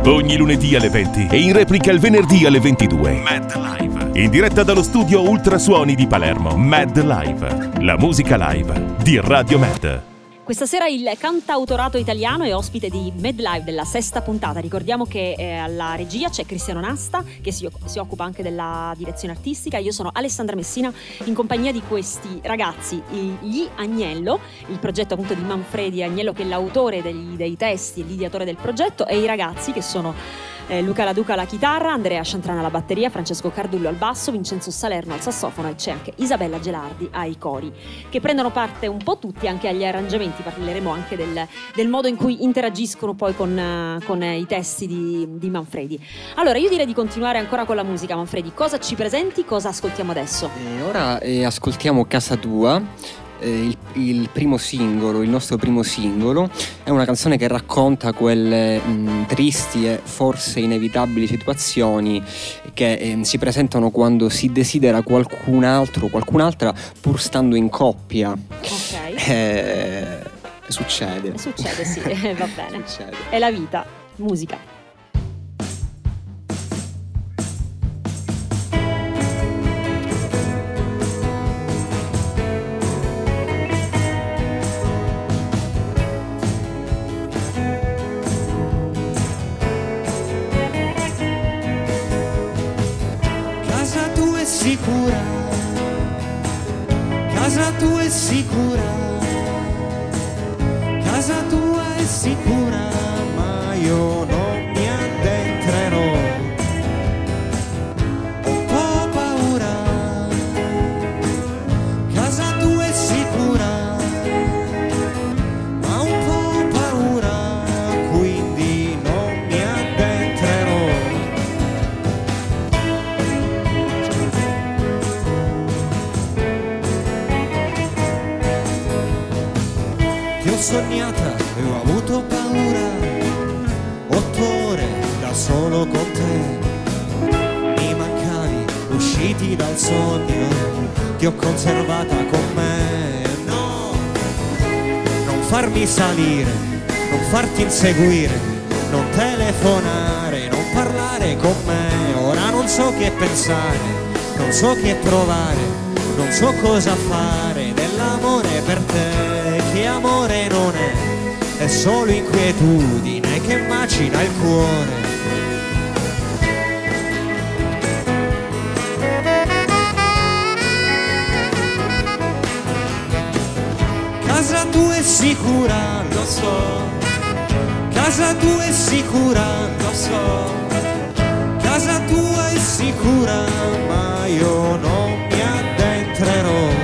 Ogni lunedì alle 20 e in replica il venerdì alle 22. Mad Live. In diretta dallo studio Ultrasuoni di Palermo. Mad Live. La musica live di Radio Mad. Questa sera il cantautorato italiano è ospite di Mad Live della sesta puntata. Ricordiamo che alla regia c'è Cristiano Nasta, che si occupa anche della direzione artistica. Io sono Alessandra Messina, in compagnia di questi ragazzi, gli Agnello, il progetto appunto di Manfredi Agnello, che è l'autore dei testi e l'ideatore del progetto, e i ragazzi che sono Luca Laduca alla chitarra, Andrea Sciantrana alla batteria, Francesco Cardullo al basso, Vincenzo Salerno al sassofono, e c'è anche Isabella Gelardi ai cori, che prendono parte un po' tutti anche agli arrangiamenti. Parleremo anche del modo in cui interagiscono poi con i testi di Manfredi. Allora io direi di continuare ancora con la musica. Manfredi, cosa ci presenti? Cosa ascoltiamo adesso? Ora ascoltiamo Casa Tua. Il primo singolo, il nostro primo singolo, è una canzone che racconta quelle tristi e forse inevitabili situazioni che si presentano quando si desidera qualcun altro, qualcun'altra, pur stando in coppia. Ok. Succede, sì, va bene. Succede. È la vita, musica. Sicura, casa tua è sicura, casa tua è sicura, ma io non mi addentrerò, ho un po' paura, casa tua è sicura, ma un po' paura, quindi non mi addentrerò. Ti ho sognata e ho avuto paura, 8 ore da solo con te, mi mancavi, usciti dal sogno, ti ho conservata con me. No, non farmi salire, non farti inseguire, non telefonare, non parlare con me. Ora non so che pensare, non so che provare, non so cosa fare dell'amore per te. Che amore non è solo inquietudine che macina il cuore. Casa tua è sicura, lo so, casa tua è sicura, lo so, casa tua è sicura, ma io non mi addentrerò.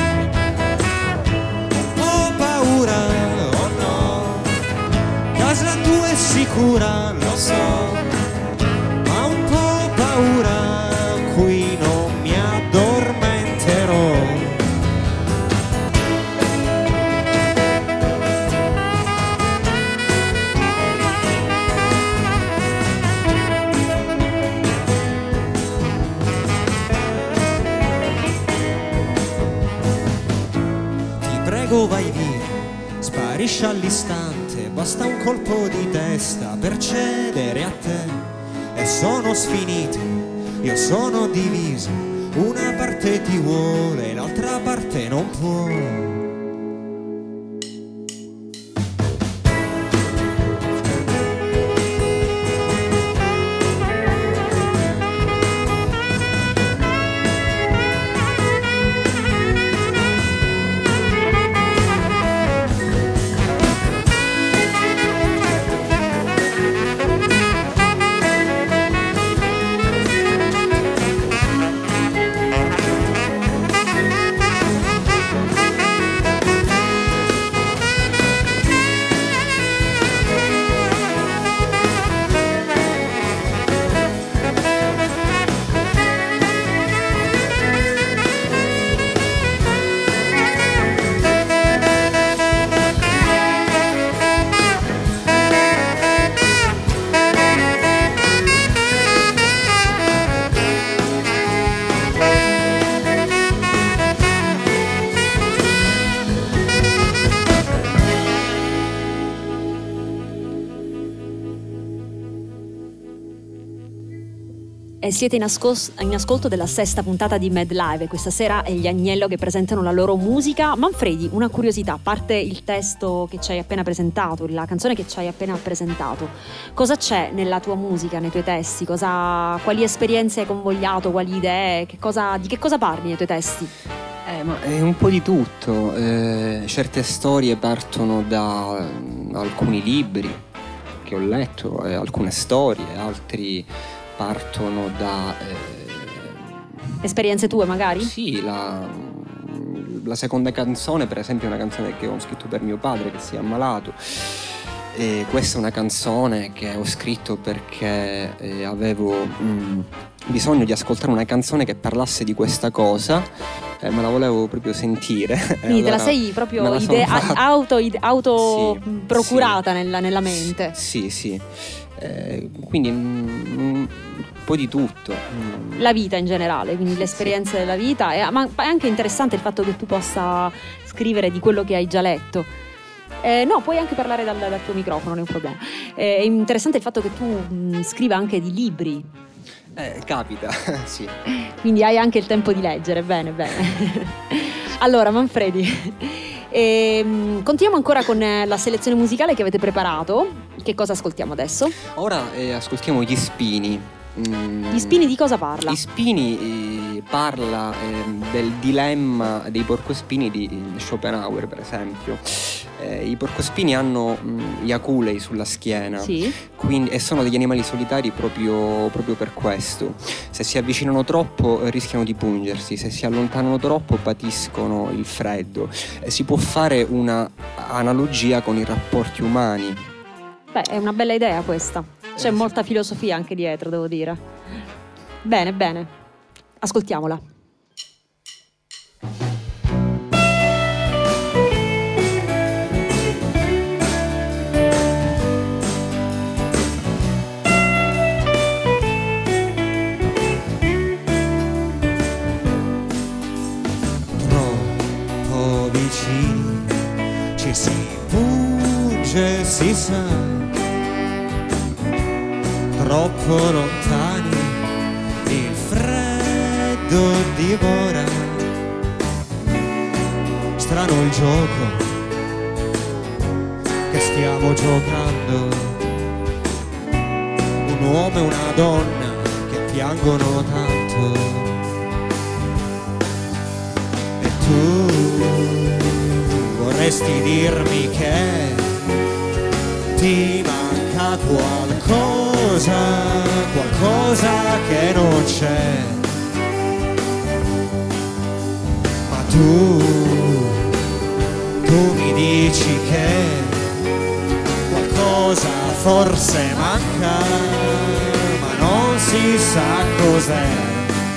Oh no, casa tua è sicura, lo so, ma un po' paura, qui non mi addormenterò. Ti prego vai via, sparisci all'istante, basta un colpo di testa per cedere a te. E sono sfinito, io sono diviso, una parte ti vuole, l'altra parte non può. E siete in ascolto della sesta puntata di Mad Live e questa sera è gli Agnello che presentano la loro musica. Manfredi, una curiosità, a parte il testo che ci hai appena presentato, la canzone che ci hai appena presentato, cosa c'è nella tua musica, nei tuoi testi? Quali esperienze hai convogliato, quali idee, di che cosa parli nei tuoi testi? Ma è un po' di tutto, certe storie partono da alcuni libri che ho letto, alcune storie, altri partono da esperienze tue magari? Sì, la seconda canzone per esempio è una canzone che ho scritto per mio padre che si è ammalato, e questa è una canzone che ho scritto perché avevo bisogno di ascoltare una canzone che parlasse di questa cosa, me la volevo proprio sentire. Quindi allora, te la sei proprio procurata sì, nella mente? Sì. Quindi un po' di tutto. La vita in generale, quindi le esperienze della vita, ma è anche interessante il fatto che tu possa scrivere di quello che hai già letto. No, puoi anche parlare dal tuo microfono, non è un problema. È interessante il fatto che tu scriva anche di libri. Capita, sì. Quindi hai anche il tempo di leggere, bene. Allora, Manfredi, continuiamo ancora con la selezione musicale che avete preparato. Che cosa ascoltiamo adesso? Ora ascoltiamo Gli Spini. Gli Spini di cosa parla? Gli Spini parla del dilemma dei porcospini di Schopenhauer, per esempio. I porcospini hanno gli aculei sulla schiena, sì. E sono degli animali solitari proprio per questo. Se si avvicinano troppo rischiano di pungersi, se si allontanano troppo patiscono il freddo. Si può fare una analogia con i rapporti umani. Beh, è una bella idea questa. C'è molta filosofia anche dietro, devo dire. Bene. Ascoltiamola. Troppo vicini ci si punge, si sa. Troppo lontani il freddo divora. Strano il gioco che stiamo giocando. Un uomo e una donna che piangono tanto. E tu vorresti dirmi che ti manca qualcosa che non c'è, ma tu mi dici che qualcosa forse manca, ma non si sa cos'è.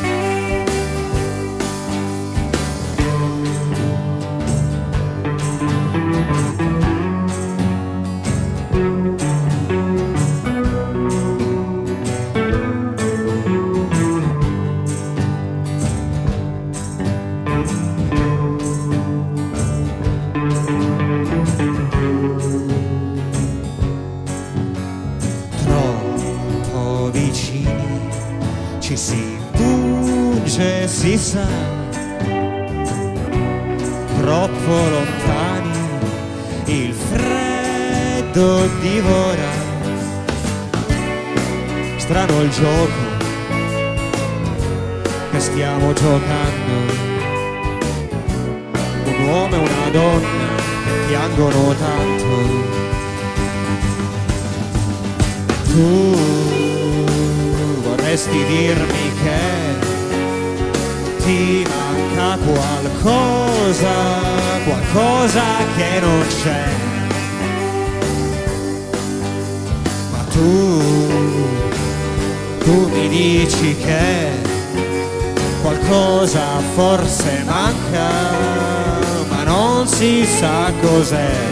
Si sa, troppo lontani il freddo divora. Strano il gioco che stiamo giocando. Un uomo e una donna che piangono tanto. Tu vorresti dirmi che ti manca qualcosa che non c'è, ma tu mi dici che qualcosa forse manca, ma non si sa cos'è.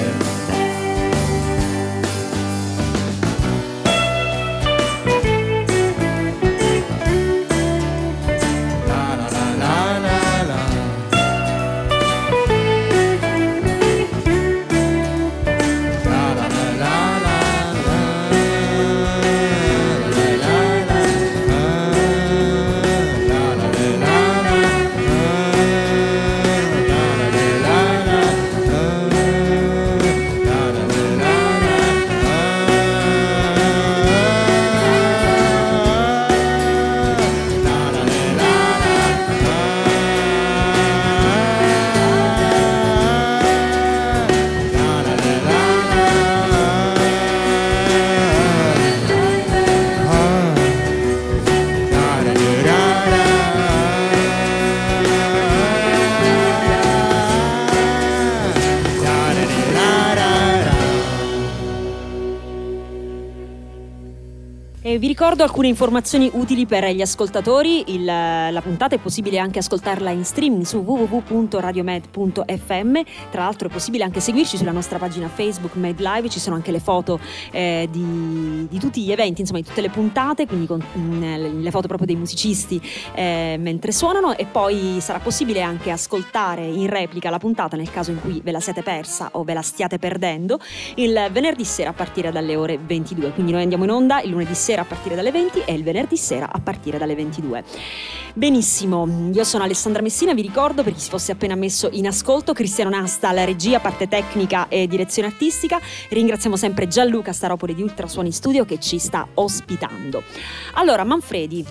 E vi ricordo alcune informazioni utili per gli ascoltatori. La puntata è possibile anche ascoltarla in streaming su www.radiomed.fm. Tra l'altro è possibile anche seguirci sulla nostra pagina Facebook Med Live, ci sono anche le foto di tutti gli eventi, insomma di tutte le puntate, quindi con le foto proprio dei musicisti mentre suonano, e poi sarà possibile anche ascoltare in replica la puntata nel caso in cui ve la siete persa o ve la stiate perdendo il venerdì sera a partire dalle ore 22. Quindi noi andiamo in onda il lunedì sera a partire dalle 20 e il venerdì sera a partire dalle 22. Benissimo, io sono Alessandra Messina, vi ricordo, per chi si fosse appena messo in ascolto, Cristiano Nasta alla regia, parte tecnica e direzione artistica. Ringraziamo sempre Gianluca Staropoli di Ultrasuoni Studio che ci sta ospitando. Allora, Manfredi,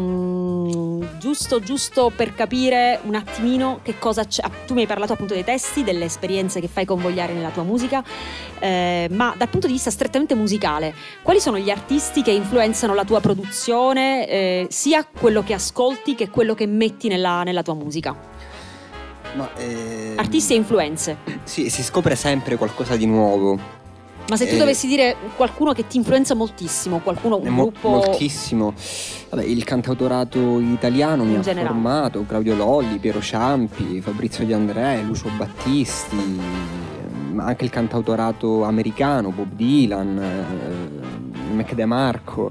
giusto per capire un attimino che cosa c'è. Tu mi hai parlato appunto dei testi, delle esperienze che fai convogliare nella tua musica, ma dal punto di vista strettamente musicale, quali sono gli artisti che influenzano la tua produzione, sia quello che ascolti che quello che metti nella tua musica? Artisti e influenze. Sì, si scopre sempre qualcosa di nuovo. Ma se tu dovessi dire qualcuno che ti influenza moltissimo, qualcuno, un gruppo... Moltissimo. Vabbè, il cantautorato italiano mi ha formato, Claudio Lolli, Piero Ciampi, Fabrizio De André, Lucio Battisti, ma anche il cantautorato americano, Bob Dylan, Mac DeMarco.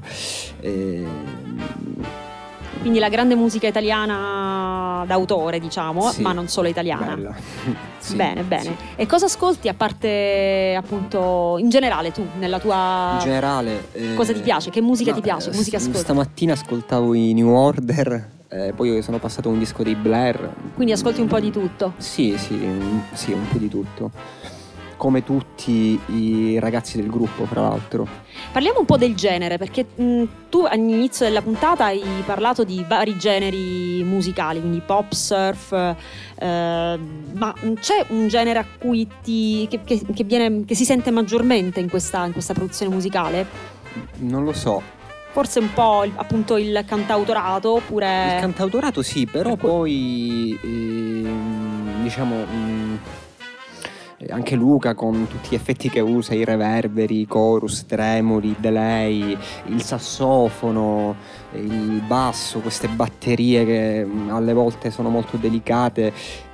Quindi la grande musica italiana d'autore, diciamo, sì, ma non solo italiana. Bella. Sì, bene. Sì. E cosa ascolti a parte, appunto, in generale tu, nella tua... In generale... cosa ti piace? Che musica ti piace? Che musica ascolti? Stamattina ascoltavo i New Order, poi sono passato a un disco dei Blair. Quindi ascolti un po' di tutto? Sì, un po' di tutto. Come tutti i ragazzi del gruppo, fra l'altro. Parliamo un po' del genere, perché tu all'inizio della puntata hai parlato di vari generi musicali, quindi pop, surf, ma c'è un genere a cui che si sente maggiormente in questa produzione musicale? Non lo so. Forse un po' appunto il cantautorato, oppure... Il cantautorato sì, però poi diciamo... anche Luca con tutti gli effetti che usa, i reverberi, i chorus, tremoli, delay, il sassofono, il basso, queste batterie che alle volte sono molto delicate,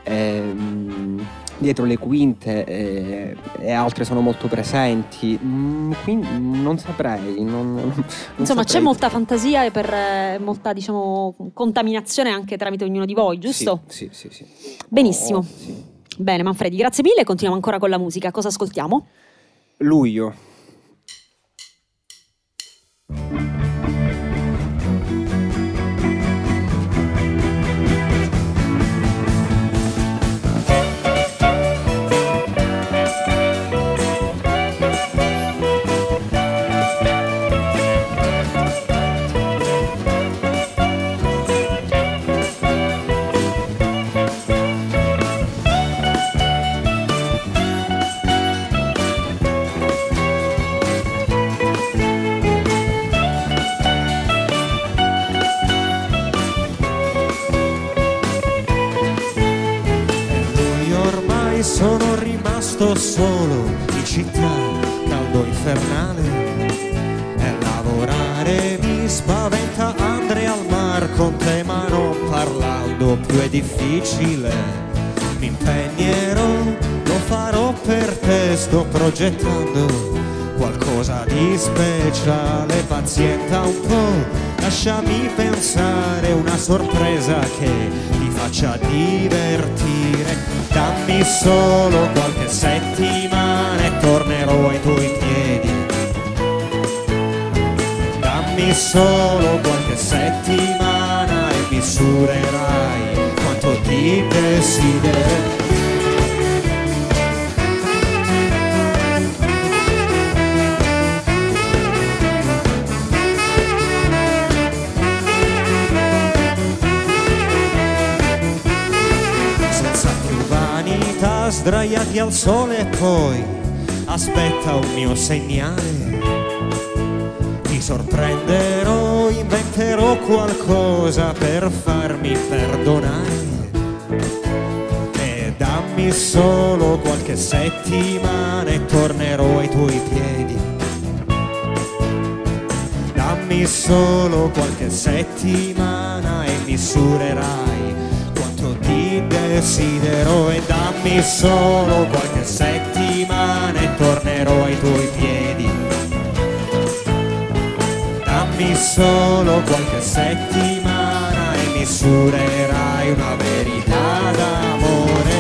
dietro le quinte e altre sono molto presenti, quindi non saprei. Insomma, c'è molta fantasia e per molta, diciamo, contaminazione anche tramite ognuno di voi, giusto? Sì. Benissimo. Sì. Bene, Manfredi, grazie mille. Continuiamo ancora con la musica. Cosa ascoltiamo? Luglio. Sono rimasto solo in città, caldo infernale, e lavorare mi spaventa. Andrei al mar con te ma non parlando più è difficile. Mi impegnerò, lo farò per te, sto progettando qualcosa di speciale. Pazienta un po', lasciami pensare, una sorpresa che ti faccia divertire. Dammi solo qualche settimana e tornerò ai tuoi piedi. Dammi solo qualche settimana e misurerai quanto ti desidero. Sdraiati al sole e poi aspetta un mio segnale. Ti sorprenderò, inventerò qualcosa per farmi perdonare. E dammi solo qualche settimana e tornerò ai tuoi piedi. Dammi Dammi solo qualche settimana e misurerai quanto ti desidero. E dammi solo qualche settimana e tornerò ai tuoi piedi. Dammi solo qualche settimana e misurerai una verità d'amore.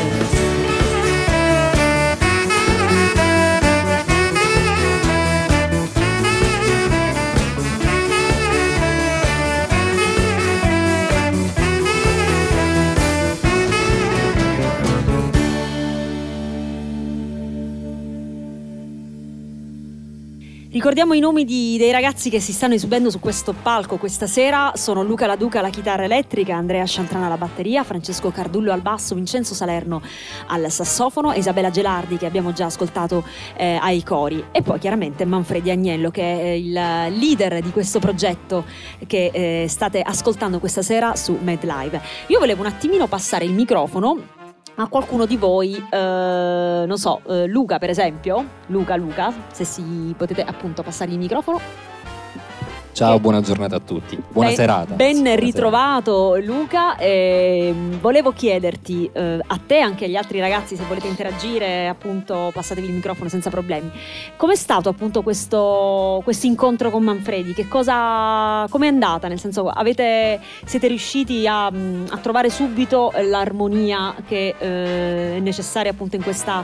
Ricordiamo i nomi dei ragazzi che si stanno esibendo su questo palco questa sera. Sono Luca La Duca alla chitarra elettrica, Andrea Sciantrana alla batteria, Francesco Cardullo al basso, Vincenzo Salerno al sassofono e Isabella Gelardi, che abbiamo già ascoltato ai cori. E poi chiaramente Manfredi Agnello, che è il leader di questo progetto che state ascoltando questa sera su Mad Live. Io volevo un attimino passare il microfono a qualcuno di voi, non so, Luca per esempio. Luca, se si potete appunto passare il microfono. Ciao, buona giornata a tutti. Buona serata. Ben ritrovato Luca. Volevo chiederti a te e anche agli altri ragazzi, se volete interagire, appunto passatevi il microfono senza problemi. Com'è stato appunto questo incontro con Manfredi? Com'è andata? Nel senso, siete riusciti a trovare subito l'armonia che è necessaria appunto in questa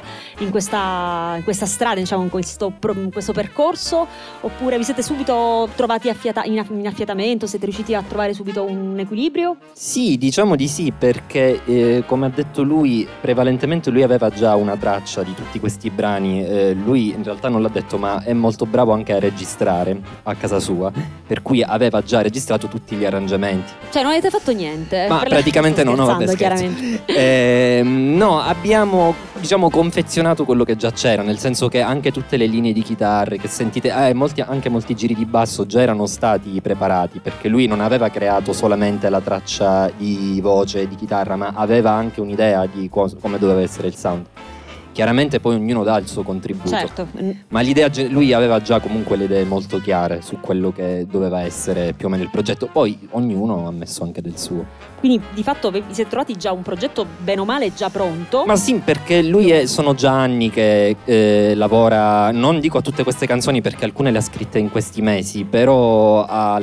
strada, diciamo, in questo percorso? Oppure vi siete subito trovati in affiatamento? Siete riusciti a trovare subito un equilibrio? Sì, diciamo di sì, perché come ha detto lui, prevalentemente lui aveva già una traccia di tutti questi brani. Lui in realtà non l'ha detto, ma è molto bravo anche a registrare a casa sua, per cui aveva già registrato tutti gli arrangiamenti. Cioè non avete fatto niente? Ma praticamente no, vabbè, chiaramente. No, abbiamo, diciamo, confezionato quello che già c'era, nel senso che anche tutte le linee di chitarre che sentite, anche molti giri di basso già erano stati preparati, perché lui non aveva creato solamente la traccia di voce e di chitarra, ma aveva anche un'idea di come doveva essere il sound. Chiaramente poi ognuno dà il suo contributo, certo. Ma l'idea, lui aveva già comunque le idee molto chiare su quello che doveva essere più o meno il progetto, poi ognuno ha messo anche del suo. Quindi di fatto vi siete trovati già un progetto bene o male già pronto? Ma sì, perché lui sono già anni che lavora, non dico a tutte queste canzoni perché alcune le ha scritte in questi mesi, però ha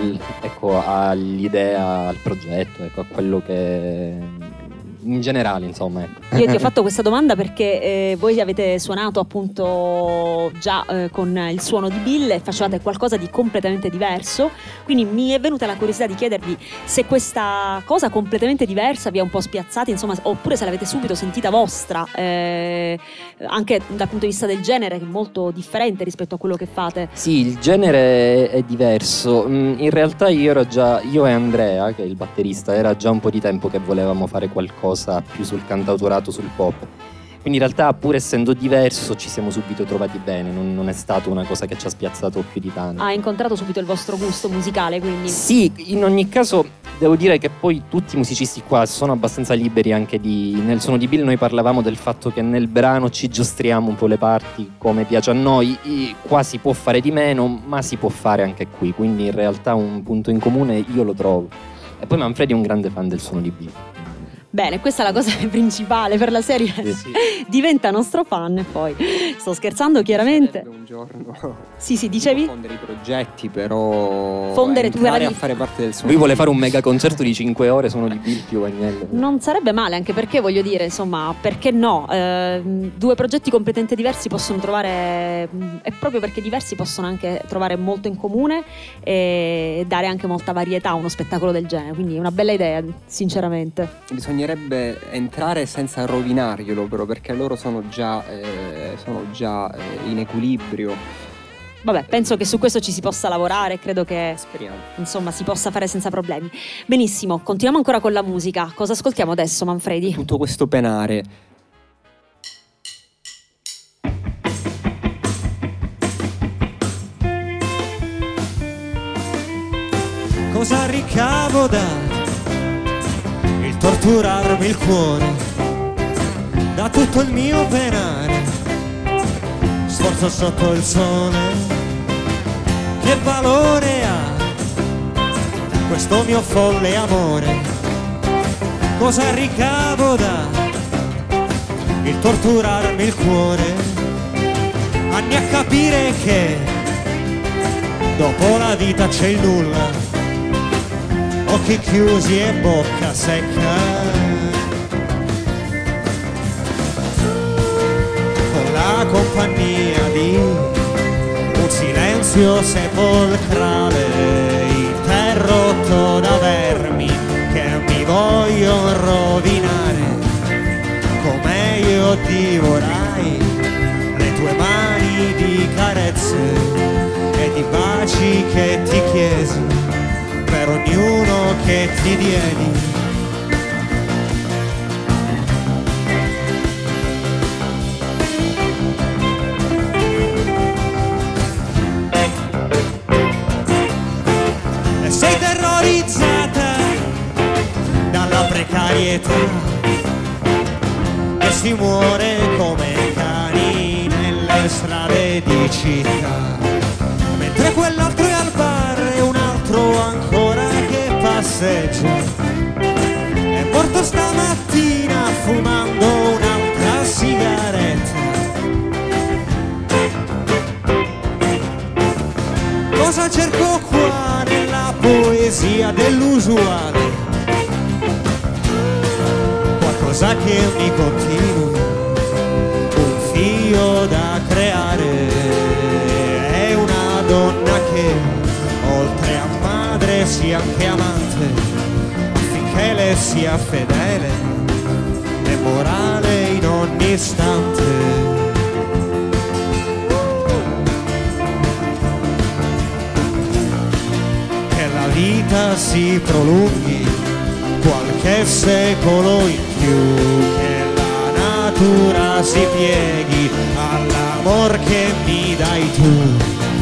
l'idea, al progetto, ecco, a quello che in generale, insomma, ecco. Io ti ho fatto questa domanda perché voi avete suonato appunto già con il suono di Bill e facevate qualcosa di completamente diverso, quindi mi è venuta la curiosità di chiedervi se questa cosa completamente diversa vi ha un po' spiazzati, insomma, oppure se l'avete subito sentita vostra, anche dal punto di vista del genere, che è molto differente rispetto a quello che fate. Sì, il genere è diverso. In realtà io e Andrea, che è il batterista, era già un po' di tempo che volevamo fare qualcosa più sul cantautorato, sul pop. Quindi in realtà, pur essendo diverso, ci siamo subito trovati bene, non è stata una cosa che ci ha spiazzato più di tanto. Ha incontrato subito il vostro gusto musicale, quindi? Sì, in ogni caso devo dire che poi tutti i musicisti qua sono abbastanza liberi anche nel suono di Bill noi parlavamo del fatto che nel brano ci giostriamo un po' le parti come piace a noi, qua si può fare di meno, ma si può fare anche qui, quindi in realtà un punto in comune io lo trovo. E poi Manfredi è un grande fan del suono di Bill. Bene, questa è la cosa principale per la serie. Sì. Diventa nostro fan e poi sto scherzando chiaramente. Un giorno. Sì, dicevi? Fondere i progetti, però entrare a fare parte del suo. Lui vuole fare un mega concerto di 5 ore, sono di Bill più Agnello. Non sarebbe male, anche perché voglio dire, insomma, perché no? Due progetti completamente diversi possono trovare, e proprio perché diversi possono anche trovare molto in comune e dare anche molta varietà a uno spettacolo del genere, quindi è una bella idea, sinceramente. Bisognerebbe entrare senza rovinarglielo, però, perché loro sono già in equilibrio. Vabbè, penso che su questo ci si possa lavorare, credo che speriamo, insomma, si possa fare senza problemi. Benissimo, continuiamo ancora con la musica. Cosa ascoltiamo adesso, Manfredi? Tutto questo penare. Cosa ricavo da il torturarmi il cuore, da tutto il mio penare, sforzo sotto il sole, che valore ha sto mio folle amore, cosa ricavo da il torturarmi il cuore, anni a capire che dopo la vita c'è il nulla, occhi chiusi e bocca secca, con la compagnia di un silenzio sepolcrale interrotto da vermi che mi vogliono rovinare. Come io divorai le tue mani di carezze e di baci che ti chiesi per ognuno che ti diedi. E sei terrorizzata dalla precarietà, si muore come cani nelle strade di città, mentre quell'altro è al bar e un altro ancora che passeggia, è morto stamattina fumando un'altra sigaretta. Cosa cerco qua nella poesia dell'usuale? Qualcosa che mi continui, un figlio da creare, è una donna che oltre a madre sia anche amante, affinché le sia fedele e morale in ogni istante. Che la vita si prolunghi qualche secolo in più, che la natura si pieghi all'amor che mi dai tu.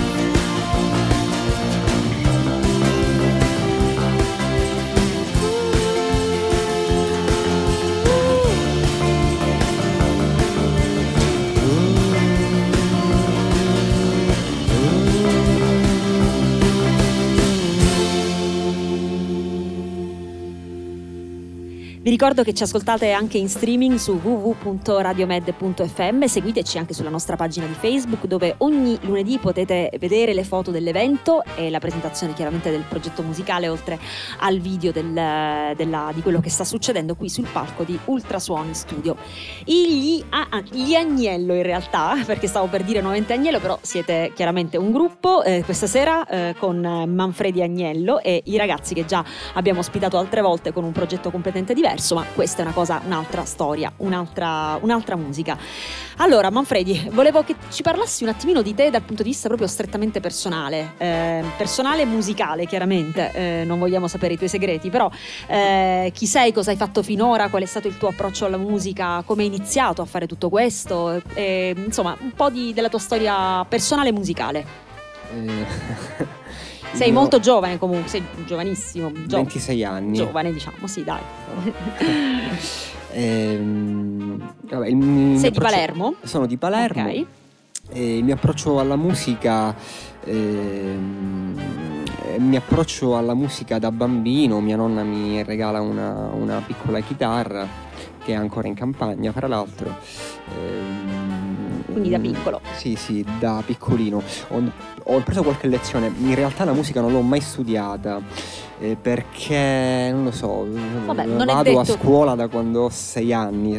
Vi ricordo che ci ascoltate anche in streaming su www.radiomed.fm, seguiteci anche sulla nostra pagina di Facebook, dove ogni lunedì potete vedere le foto dell'evento e la presentazione chiaramente del progetto musicale, oltre al video di quello che sta succedendo qui sul palco di Ultrasuoni Studio. Gli Agnello in realtà, perché stavo per dire nuovamente Agnello, però siete chiaramente un gruppo questa sera con Manfredi Agnello e i ragazzi che già abbiamo ospitato altre volte con un progetto completamente diverso, ma questa è un'altra storia, un'altra musica. Allora Manfredi, volevo che ci parlassi un attimino di te dal punto di vista proprio strettamente personale, personale musicale chiaramente, non vogliamo sapere i tuoi segreti, però chi sei, cosa hai fatto finora, qual è stato il tuo approccio alla musica, come hai iniziato a fare tutto questo, insomma un po' della tua storia personale musicale. Sei molto giovane comunque, sei giovanissimo. 26 anni. Giovane diciamo, sì dai. Vabbè, sei di Palermo? Sono di Palermo. Ok. Il mio approccio alla musica da bambino, mia nonna mi regala una piccola chitarra che è ancora in campagna, fra l'altro. Quindi da piccolo? Sì, da piccolino. Ho preso qualche lezione, in realtà la musica non l'ho mai studiata, perché non lo so. Vabbè, non vado è detto... a scuola da quando ho 6 anni,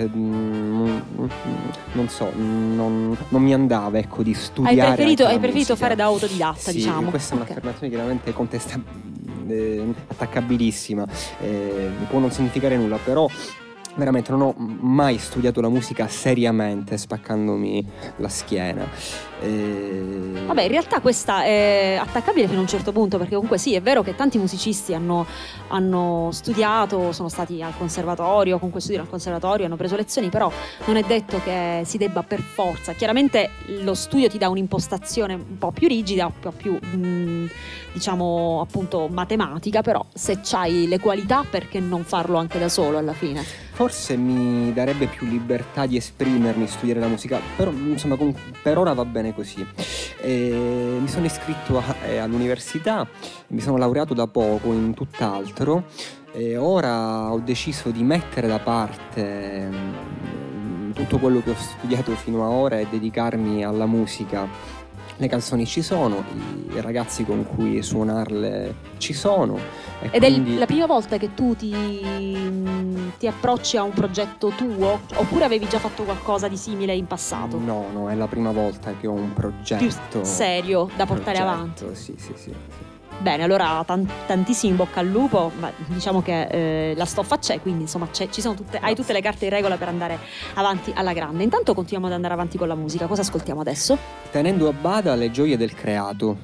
non so, non mi andava, ecco, di studiare. Hai preferito fare da autodidatta, sì, diciamo. Questa è un'affermazione chiaramente attaccabilissima, può non significare nulla, però veramente non ho mai studiato la musica seriamente, spaccandomi la schiena. Vabbè, in realtà questa è attaccabile fino a un certo punto, perché comunque sì, è vero che tanti musicisti hanno studiato, sono stati al conservatorio, comunque studiano al conservatorio, hanno preso lezioni, però non è detto che si debba per forza. Chiaramente lo studio ti dà un'impostazione un po' più rigida, un po' più diciamo appunto matematica, però se c'hai le qualità perché non farlo anche da solo alla fine? Forse mi darebbe più libertà di esprimermi, studiare la musica, però insomma per ora va bene così. Mi sono iscritto all'università, mi sono laureato da poco in tutt'altro e ora ho deciso di mettere da parte tutto quello che ho studiato fino ad ora e dedicarmi alla musica. Le canzoni ci sono, i ragazzi con cui suonarle ci sono. Ed quindi... è la prima volta che tu ti approcci a un progetto tuo? Oppure avevi già fatto qualcosa di simile in passato? No, è la prima volta che ho un progetto più serio da portare avanti. Sì. Bene, allora tantissimi in bocca al lupo, ma diciamo che la stoffa c'è, quindi insomma hai tutte le carte in regola per andare avanti alla grande. Intanto continuiamo ad andare avanti con la musica. Cosa ascoltiamo adesso? Tenendo a bada le gioie del creato.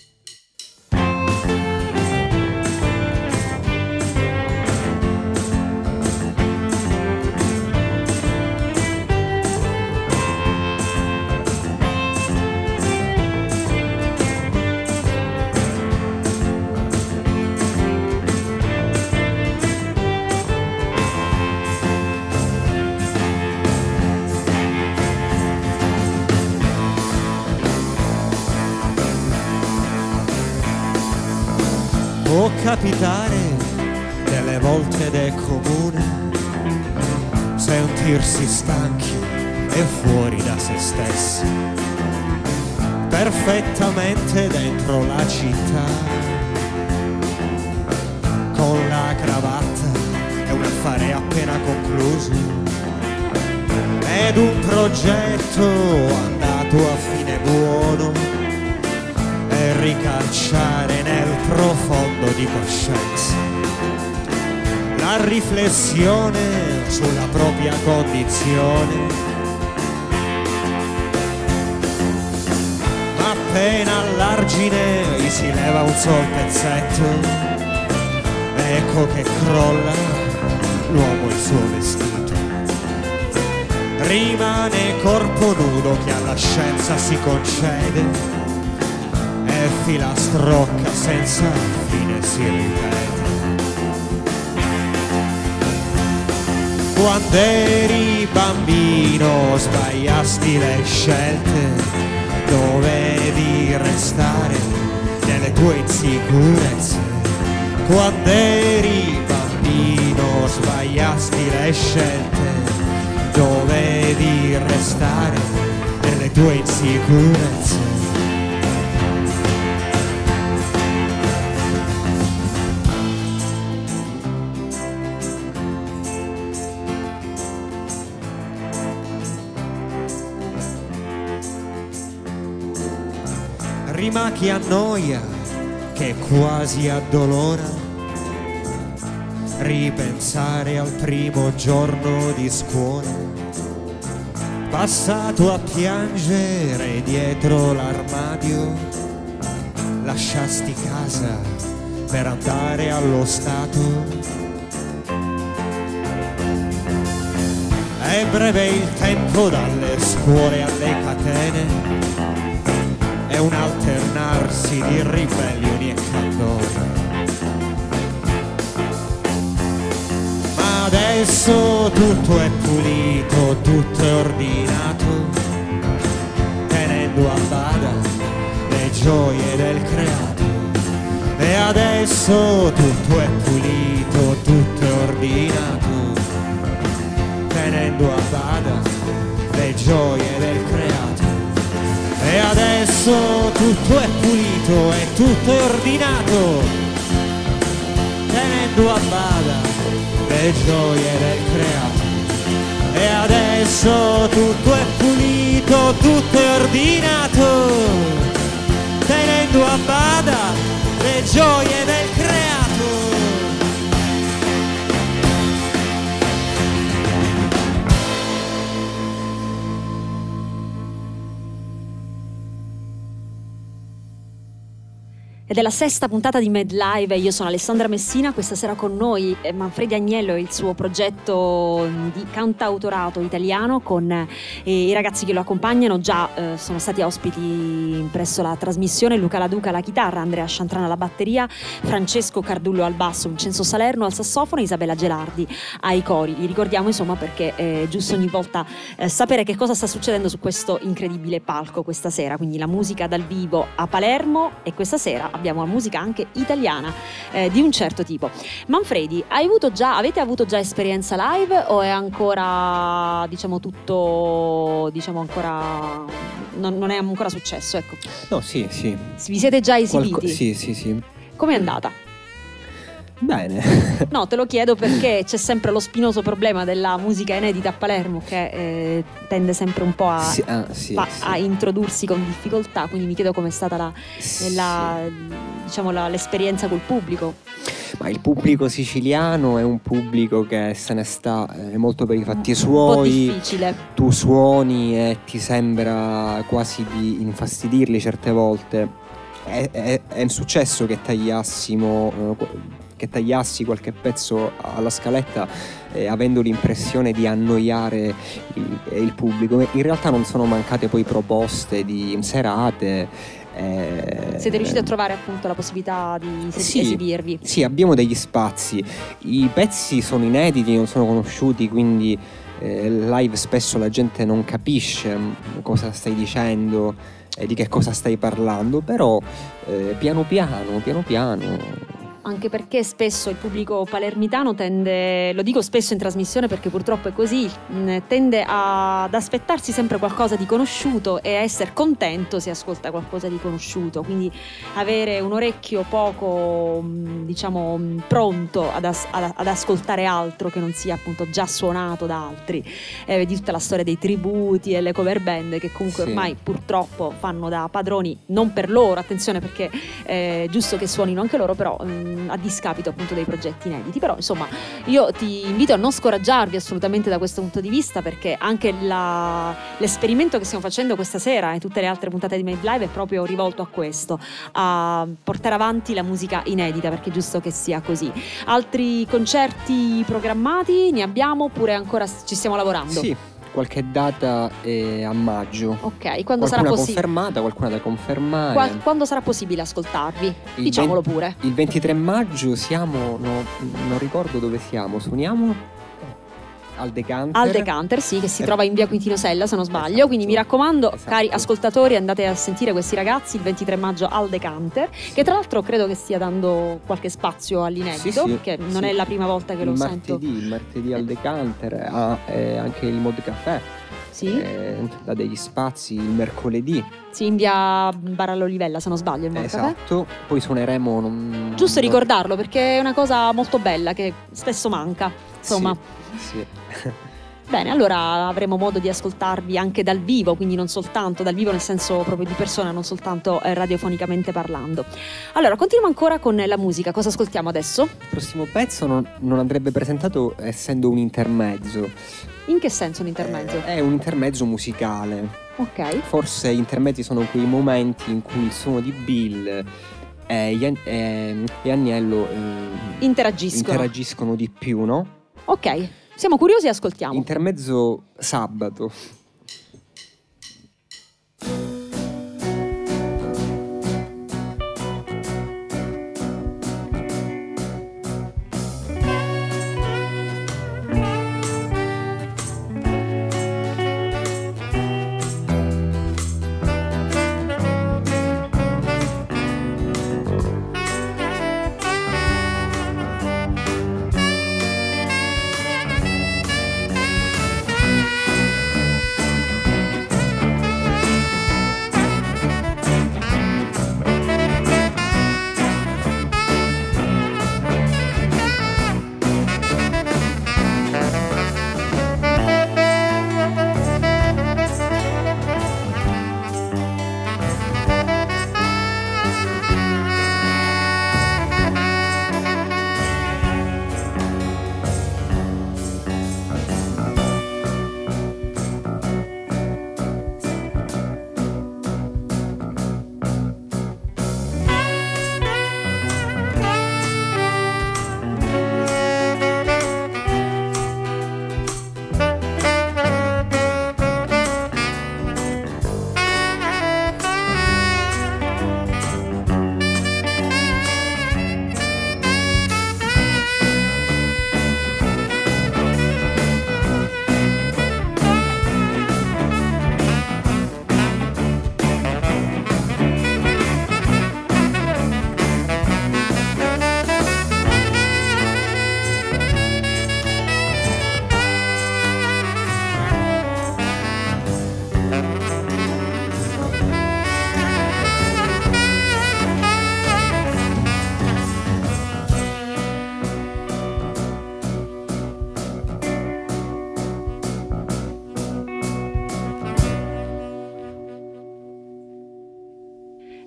Può capitare delle volte ed è comune sentirsi stanchi e fuori da se stessi, perfettamente dentro la città, con la cravatta è un affare appena concluso ed un progetto andato a fine buono, e ricacciare nel profondo di coscienza la riflessione sulla propria condizione. Ma appena all'argine gli si leva un sol pezzetto, ecco che crolla l'uomo il suo vestito, rimane corpo nudo che alla scienza si concede e filastrocca senza fine si ripete. Quando eri bambino sbagliasti le scelte, dovevi restare nelle tue insicurezze. Quando eri bambino sbagliasti le scelte, dovevi restare nelle tue insicurezze. Rima che annoia, che quasi addolora, ripensare al primo giorno di scuola, passato a piangere dietro l'armadio, lasciasti casa per andare allo Stato. È breve il tempo dalle scuole alle catene, è un alternarsi di ribellioni e candore. Ma adesso tutto è pulito, tutto è ordinato, tenendo a bada le gioie del creato. E adesso tutto è pulito, tutto è ordinato, tenendo a bada le gioie del creato. E adesso tutto è pulito e tutto è ordinato, tenendo a bada le gioie del creato. E adesso tutto è pulito, tutto è ordinato, tenendo a bada le gioie del creato. Ed è la sesta puntata di Med Live. Io sono Alessandra Messina. Questa sera con noi Manfredi Agnello e il suo progetto di cantautorato italiano con i ragazzi che lo accompagnano. Già sono stati ospiti presso la trasmissione Luca Laduca alla chitarra, Andrea Sciantrana alla batteria, Francesco Cardullo al basso, Vincenzo Salerno al sassofono e Isabella Gelardi ai cori. Li ricordiamo insomma perché è giusto ogni volta sapere che cosa sta succedendo su questo incredibile palco questa sera. Quindi la musica dal vivo a Palermo, e questa sera abbiamo la musica anche italiana di un certo tipo. Manfredi, avete avuto già esperienza live o è ancora tutto ancora non è ancora successo, ecco? No, sì. Vi siete già esibiti? Sì. Com'è andata? Bene. No, te lo chiedo perché c'è sempre lo spinoso problema della musica inedita a Palermo che tende sempre un po' a introdursi con difficoltà, quindi mi chiedo com'è stata l'esperienza col pubblico. Ma il pubblico siciliano è un pubblico che se ne sta molto per i fatti suoi. Un po' difficile. Tu suoni e ti sembra quasi di infastidirli certe volte. È successo che tagliassi qualche pezzo alla scaletta avendo l'impressione di annoiare il pubblico. In realtà non sono mancate poi proposte di serate. Siete riusciti a trovare appunto la possibilità di esibirvi? Sì, abbiamo degli spazi. I pezzi sono inediti, non sono conosciuti, quindi live spesso la gente non capisce cosa stai dicendo e di che cosa stai parlando, però piano piano. Anche perché spesso il pubblico palermitano tende, lo dico spesso in trasmissione perché purtroppo è così, tende ad aspettarsi sempre qualcosa di conosciuto e a essere contento se ascolta qualcosa di conosciuto, quindi avere un orecchio poco pronto ad ascoltare altro che non sia appunto già suonato da altri. Di tutta la storia dei tributi e le cover band che comunque ormai purtroppo fanno da padroni, non per loro, attenzione, perché è giusto che suonino anche loro, però a discapito appunto dei progetti inediti. Però insomma io ti invito a non scoraggiarvi assolutamente da questo punto di vista, perché anche l'esperimento che stiamo facendo questa sera e tutte le altre puntate di Made Live è proprio rivolto a questo, a portare avanti la musica inedita, perché è giusto che sia così. Altri concerti programmati ne abbiamo oppure ancora ci stiamo lavorando? Sì, qualche data a maggio. Ok, quando sarà confermata, qualcuna da confermare. Quando sarà possibile ascoltarvi? Diciamolo pure. Il 23 maggio siamo, non ricordo dove siamo, suoniamo al Decanter, sì, che si trova in via Quintino Sella se non sbaglio, esatto. Quindi mi raccomando, cari ascoltatori, andate a sentire questi ragazzi il 23 maggio al Decanter, che tra l'altro credo che stia dando qualche spazio all'inedito, perché non è la prima volta che lo sento. Il martedì al Decanter, anche il Mod Café. Sì. Da degli spazi il mercoledì. Sì, in via Barallo Livella se non sbaglio il esatto. Poi suoneremo giusto ricordarlo perché è una cosa molto bella che spesso manca, insomma. Sì. Bene, allora avremo modo di ascoltarvi anche dal vivo, quindi non soltanto dal vivo nel senso proprio di persona, non soltanto radiofonicamente parlando. Allora, continuiamo ancora con la musica. Cosa ascoltiamo adesso? Il prossimo pezzo non andrebbe presentato essendo un intermezzo. In che senso un intermezzo? È un intermezzo musicale. Ok. Forse gli intermezzi sono quei momenti in cui il suono di Bill e Agnello interagiscono di più, no? Ok, siamo curiosi e ascoltiamo. Intermezzo sabato.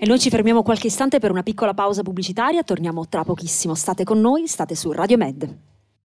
E noi ci fermiamo qualche istante per una piccola pausa pubblicitaria, torniamo tra pochissimo. State con noi, state su Radio Med.